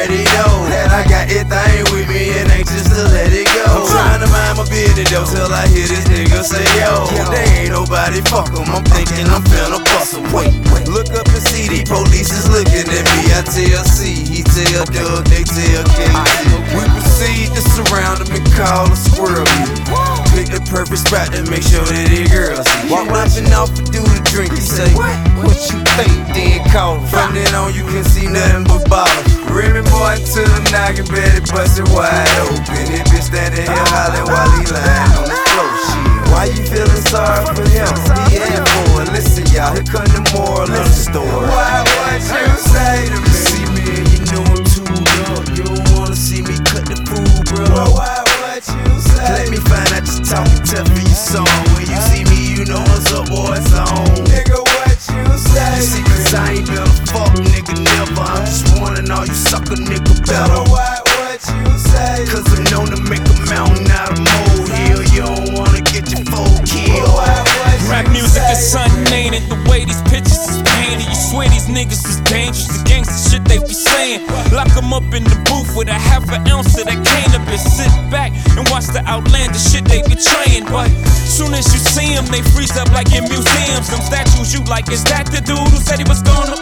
already know that I got everything with me and anxious to let it go. I'm trying to mind my business though till I hear this nigga say yo. They ain't nobody, fuck 'em, I'm thinking I'm finna bust 'em. Wait, look up and see the police is looking at me. I tell C, he tell Doug, they tell KT. We proceed to surround him and call a squirrel meeting. Pick the perfect spot to make sure that the girls see. Walk nothing off and do the drink. He say, what you think? Then call him. From then on you can see nothing but bottles. Remy Martin to the noggin, Betty busted wide open. That bitch standing here hollering while he lying on the floor. Shit, why you feeling sorry for him? He ain't for it. Listen y'all, here come the moral of the story. Why what you say to me? See me and you know I'm too young. You don't wanna see me cut the food, bro. Why what you say? Let me find out you talking tough for your song. When you see me, you know what's up, boy, it's on. Nigga, what you say? You see, cause I ain't been a fuck nigga, never. I'm just wanting all you sucker nigga better. Why what you say? Cause I'm known to make a mountain out of molehill. You don't wanna get your foe killed. Rap music is something, ain't it? The way these pictures is painted, you swear these niggas is dangerous. The gangsta shit they be saying. Lock them up in the booth with a half an ounce of that cannabis. Sit back and watch the outlandish shit they be trying. But soon as you see them, they freeze up like in museums. Them statues you like, is that the dude who said he was gonna?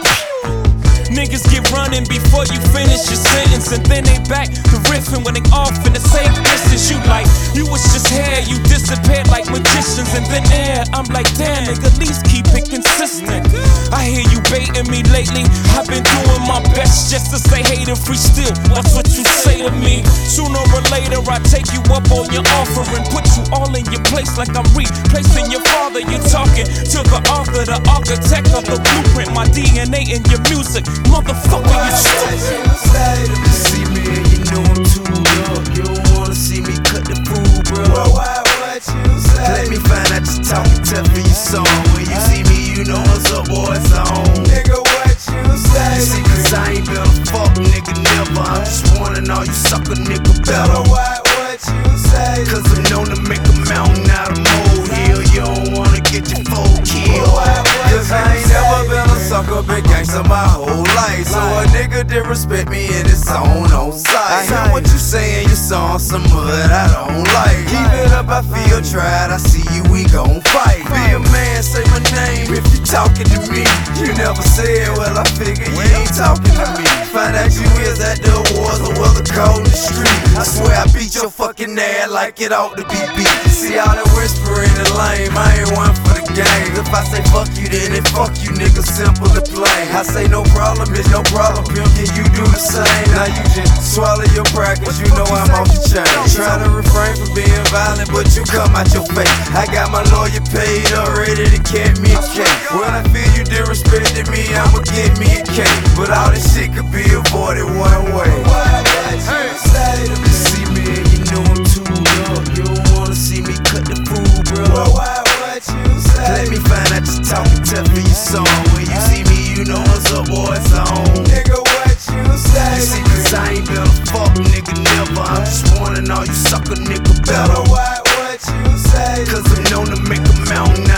Niggas get running before you finish your sentence, and then they back to riffing when they off in the same distance. You like, you was just here, you disappeared like magicians, and then I'm like, damn, nigga, at least keep it consistent. I hear you baiting me lately, I've been doing my best just to say hey to free still. Watch what you say to me. Sooner or later, I take you up on your offer and put you all in your place like I'm replacing your father. You're talking to the author, the architect of the blueprint, my DNA in your music. Motherfucker, you stupid. See me and you know I'm too young. You don't wanna see me cut the food, bro. Why what you say? Let me find out you talking tough for your song. When you see me, you know what's up, boy, it's on. Nigga, what you say? You see, cause I ain't been a fuck nigga, never. I'm just wanting all you sucker nigga better. Why what you say? Cause I'm known to make a mountain out of molehill. You don't wanna get your foe killed. Cause I ain't never been a sucker, been gangsta my whole life. So a nigga did respect me in his own sight. I hear what you say in your song, some mud I don't like. Keep it up, I feel tried, I see you, we gon' fight. Be a man, say my name if you talking to me. You never said, well I figure you ain't talking to me. Find out you is at the awards or well the cold in the street. I swear I beat your fucking ass like it ought to be beat. See all that whispering and lame, I ain't one for the game. If I say fuck you, then it fuck you, nigga, simple and plain. I say no problem, bitch, no problem, pimp, can you do the same? Now you just swallow your pride, cause you know I'm off the chain. Trying to refrain from being violent, but you come out your face. I got my lawyer paid up, ready to get me a cake. When I feel you disrespecting me, I'ma get me a cake. But all this shit could be avoided one way. Hey, see me and you know I'm too young. You don't wanna see me cut the food, bro. Let me find out you talking tough for your song. When you see me, you know what's up, boy, it's on. Nigga, what you say? You see, cause I ain't been a fuck nigga, never. I'm just wanting all you sucker nigga better. Why what you say? Cause I'm known to make a mountain